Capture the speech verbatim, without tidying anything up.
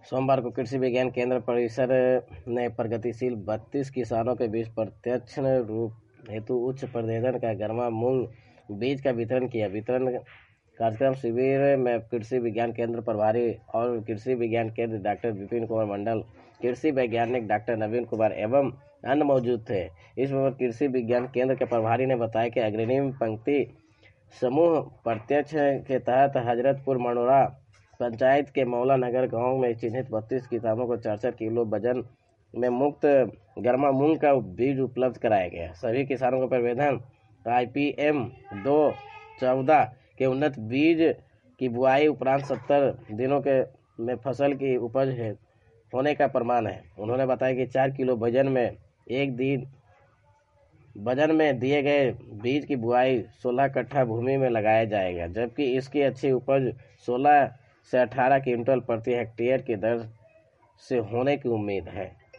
सोमवार को कृषि विज्ञान केंद्र परिसर ने प्रगतिशील बत्तीस किसानों के बीच प्रत्यक्ष रूप हेतु उच्च प्रभेदन का गर्मा मूंग बीज का वितरण किया। वितरण कार्यक्रम शिविर में कृषि विज्ञान केंद्र प्रभारी और कृषि विज्ञान केंद्र डॉक्टर विपिन कुमार मंडल, कृषि वैज्ञानिक डॉक्टर नवीन कुमार एवं अन्य मौजूद थे। इस पर कृषि विज्ञान केंद्र के प्रभारी ने बताया कि अग्रिम पंक्ति समूह प्रत्यक्ष के तहत हजरतपुर मनोरा पंचायत के मौला नगर गांव में चिन्हित बत्तीस किसानों को चार चार किलो वजन में मुक्त गर्मा मूंग का बीज उपलब्ध कराया गया। सभी किसानों को प्रबंधन आई पी एम दो चौदह के उन्नत बीज की बुआई उपरांत सत्तर दिनों के में फसल की उपज है होने का प्रमाण है। उन्होंने बताया कि चार किलो वजन में एक दिन वजन में दिए गए बीज की बुआई सोलह कट्ठा भूमि में लगाया जाएगा, जबकि इसकी अच्छी उपज सोलह से अठारह क्विंटल प्रति हेक्टेयर की दर से होने की उम्मीद है।